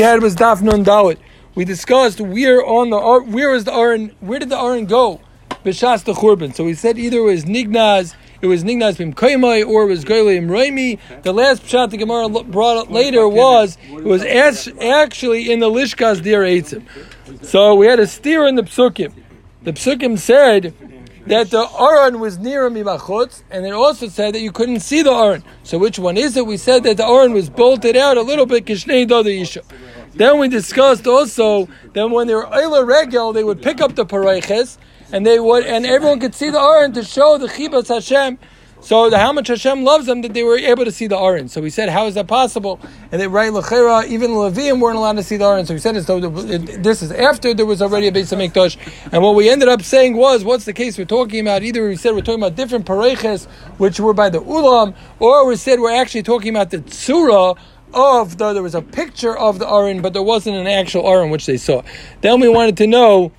we had was Daf Nun Dalet. We discussed where did the Aron go? B'shas the Churban. So we said either it was Nignaz Bim Kaimai, or it was Goyim Raimi. The last pshat the Gemara brought up later was actually in the Lishkas Dir Eitzim. So we had a steer in the Psukim. The Psukim said that the Aron was near Mimachutz, and it also said that you couldn't see the Aron. So which one is it? We said that the Aron was bolted out a little bit, Kishnei Doda Yisha. Then we discussed also that when they were Eila Regel, they would pick up the Pareiches, and everyone could see the Aron to show the Chibas Hashem. So how much Hashem loves them that they were able to see the Aron. So we said, how is that possible? And they write L'chera, even Leviim weren't allowed to see the Aron. So we said, this is after there was already a Beis HaMikdash. And what we ended up saying was, what's the case we're talking about? Either we said we're talking about different Pareiches, which were by the Ulam, or we said we're actually talking about the Tzura there was a picture of the Aron, but there wasn't an actual Aron which they saw. Then we wanted to know,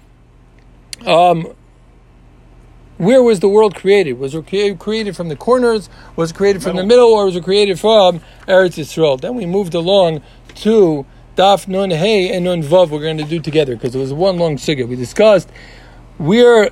where was the world created? Was it created from the corners? Was it created from the middle? Or was it created from Eretz Yisrael? Then we moved along to Daf Nun Hey and Nun Vav. We're going to do together because it was one long sugya. We discussed where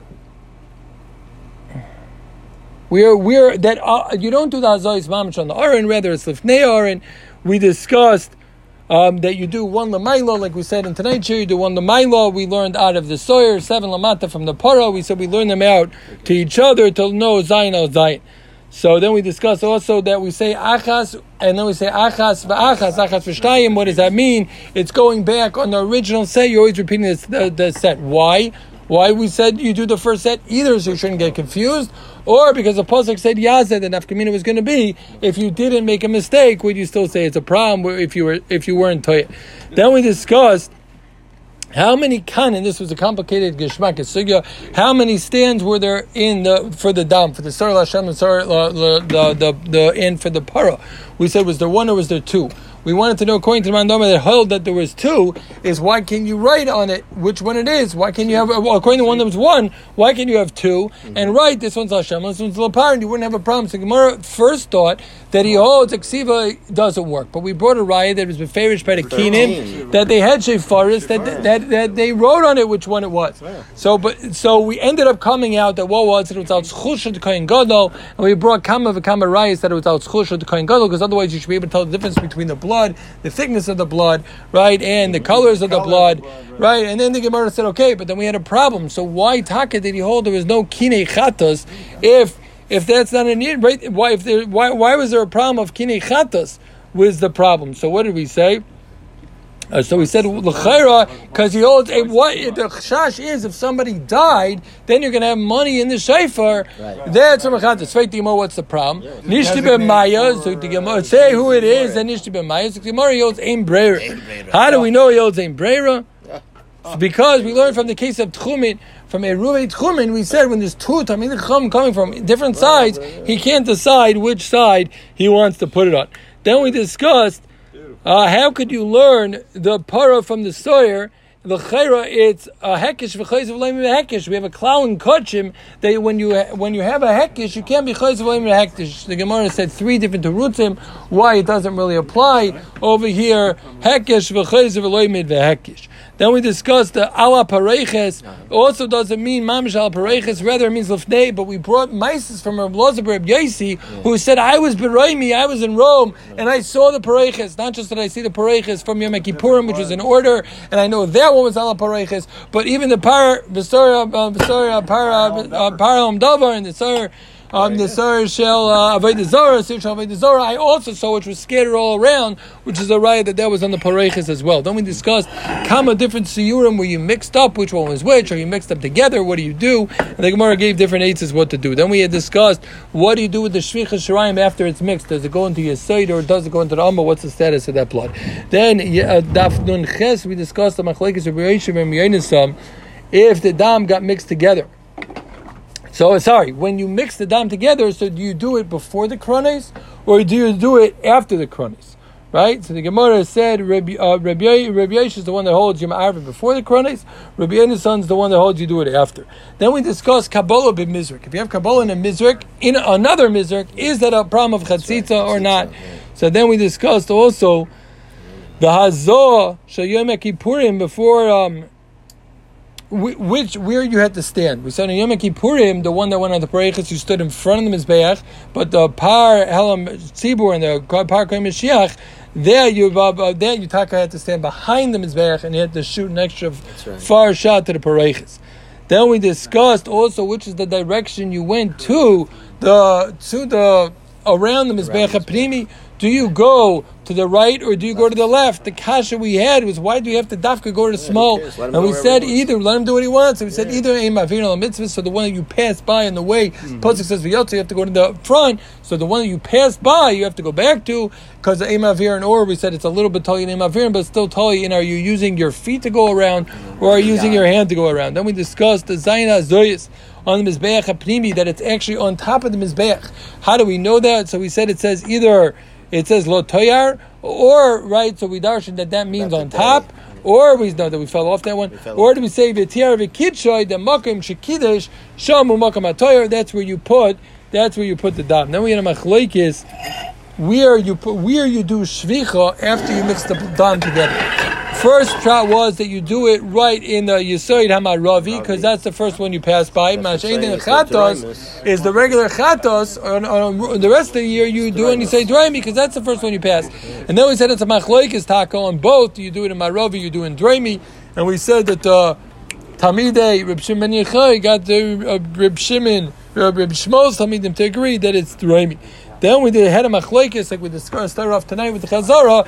that you don't do the Hazayis Mamish on the Aron, rather it's Lifnei Aron. We discussed that you do one Lamaila, like we said in tonight's show, you do one Lamaila. We learned out of the Sawyer, 7 Lamata from the Para. We said we learn them out to each other to know Zayin al Zayin. So then we discussed also that we say Achas, and then we say Achas v'Achas, Achas v'Shtayim. What does that mean? It's going back on the original set. You're always repeating the set. Why? Why we said you do the first set? Either so you shouldn't get confused, or because the pasuk said Yazeh, the nafkamina was going to be if you didn't make a mistake, would you still say it's a problem if you weren't toyed? Then we discussed how many kanin. This was a complicated geshmak sugya. How many stands were there for the dam, for the Sar Lashem and for the para? We said, was there one or was there two? We wanted to know, according to the Mandama that held that there was two, is why can you write on it which one it is? Why can you have, according to one that was one, why can you have two? And write, this one's Hashem, this one's Lapar, and you wouldn't have a problem. So Gemara first thought that he holds Ksiva doesn't work. But we brought a riot that was beferish by the Keenan, that they had Shefaris, that they wrote on it which one it was. So we ended up coming out that what was it? It was out Schusha to Kohen Gadol, and we brought Kama v'Kama riots that it was out Schusha to Kohen Gadol, because otherwise you should be able to tell the difference between the blood, the thickness of the blood, right, and the colors of the blood, right? And then the Gemara said, okay, but then we had a problem. So why Taka did he hold there was no Kinei Chatas if that's not a need, right? Why was there a problem of Kinei Chatas was the problem? So what did we say? So we said l'chayra because he holds what the chash is if somebody died, then you're going to have money in the shofar. That's a mechatas. What's the problem? Nishti b'maya. So the Gemara say who it is. Then nishti b'maya. So the Gemara holds ein breira. How do we know he holds ein breira? Because we learned from the case of Tchumin, from Eruvei Tchumin, we said when there's two Tamid Chum coming from different sides, he can't decide which side he wants to put it on. Then we discussed. How could you learn the para from the Sawyer? The chayra, it's a hekish v'chayz v'leim v'hekish. We have a klal in Kochim that when you have a hekish, you can't be chayz v'leim v'hekish. The Gemara said 3 different terutzim why it doesn't really apply over here. Hekish v'chayz v'leim v'hekish. Then we discussed the ala pareiches. Also doesn't mean mamish ala pareiches. Rather it means lefnei. But we brought maises from Reb Lozer Reb Yaisi, who said, I was beroimi, I was in Rome, and I saw the pareiches. Not just that I see the pareiches from Yom Kippurim, which was in order, and I know that one was ala pareiches, but even the para davar and the sar. The Sar Shel Avodah Zarah, Sir Shel Avodah Zarah, I also saw, which was scattered all around, which is a riot that was on the Pareiches as well. Then we discussed Kama different Siyurim where you mixed up which one was which, or you mixed them together, what do you do? And the Gemara gave different answers what to do. Then we had discussed what do you do with the Shvicha Shirayim after it's mixed? Does it go into Yesod or does it go into the Amma? What's the status of that blood? Then Daf Nun Ches, we discussed the Machlekes of Reishim and Yonisam, if the Dam got mixed together. So, when you mix the dam together, so do you do it before the krones, or do you do it after the krones? Right? So the Gemara said, Rabbi Yesh is the one that holds Yom Arvin before the krones, Rabbi Yonasan is the one that holds you do it after. Then we discussed Kabbalah b'Mizrik. If you have Kabbalah in a Mizrik, in another Mizrik, is that a problem of Chatzitza or not? So then we discussed also The Hazor Shayom Kippurim before where you had to stand. We said in Yom Kippurim, the one that went on the Pareichas, you stood in front of the Mizbeach, but the Par Helam Tzibur and the Par Kohen Mashiach, there you Taka had to stand behind the Mizbeach and you had to shoot an extra far shot to the Pareichas. Then we discussed also which is the direction you went to the around the Mizbeach HaPnimi. Do you go to the right or do you go to the left? The kasha we had was, why do you have to dafka go to the small? And we said either, let him do what he wants. And we said either aim avir mitzvah, so the one that you pass by on the way, Pasuk says v'yotze, you have to go to the front. So the one that you pass by, you have to go back to, because the aim avir and or, we said it's a little bit tali in aim avir, but still tali in, are you using your feet to go around or are you using your hand to go around? Then we discussed the zayin hazoyis on the Mizbeach HaPnimi, that it's actually on top of the Mizbeach. How do we know that? So we said it says either, it says lo toyar, or, right, so we darshan that means on top, or we know that we fell off that one, or do we say v'tiar v'kidshoy, the makom shekidesh, shamu makom atoyar, that's where you put the dam. Then we had a machlokes, where you do shvicha after you mix the dam together. First shot was that you do it right in the Yisoid Hamaravi, because that's the first one you pass by. Mashayin Chatos is the regular Chatos. On the rest of the year, you do it and you say Draimi, because that's the first one you pass. And then we said it's a Machlokes Taco on both. You do it in Maravi, you do it in Draimi. And we said that Tamidei, Reb Shimon Ben Yochai got the Reb Shimon, Reb Shmos Tamidim to agree that it's Draimi. Then we did a head of Machlokes, like we discussed, start off tonight with the Chazara,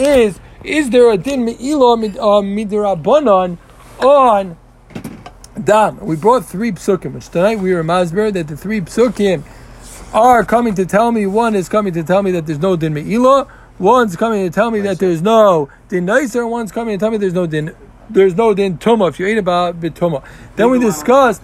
is there a din me'ila midrabanan on dam? We brought 3 psukim, which tonight we were masber that the 3 psukim are coming to tell me. One is coming to tell me that there's no din me'ila. One's coming to tell me that there's no din nicer. One's coming to tell me there's no din tuma if you ate about bituma. Then we discussed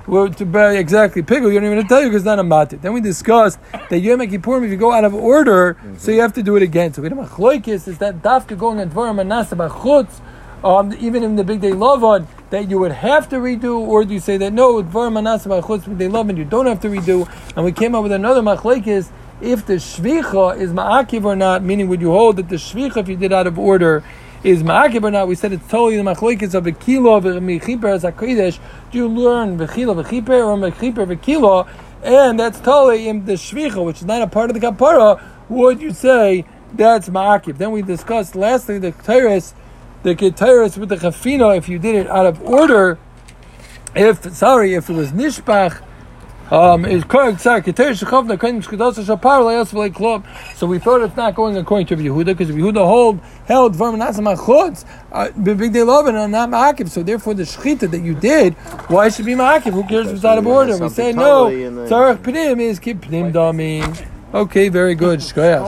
exactly pickle. You don't even tell you because it's not a matit. Then we discussed that Yom Kippurim, if you go out of order, so you have to do it again. So we had a machlokes is that dafka going on dvarim manasa b'chutz, even in the big day lavan, that you would have to redo, or do you say that no dvarim manasa b'chutz big day lavan you don't have to redo? And we came up with another machlokes if the shvicha is ma'akiv or not, meaning would you hold that the shvicha if you did out of order is ma'akib or not? We said it's totally the machlokes of a kilo v'mechiper as a kodesh. Do you learn v'chilo v'chiper or mechiper v'kilo? And that's totally in the shvicha, which is not a part of the kapara. Would you say that's ma'akib? Then we discussed lastly the ketairos with the chafina. If you did it out of order, if it was nishbach. So we thought it's not going according to Yehuda, because Yehuda held big day love and not ma'akiv. So therefore, the shechita that you did, why should be ma'akiv? Who cares if it's out of order? We say no. Tzarech pnim is keep pnim damim. Okay, very good. Shkoyach.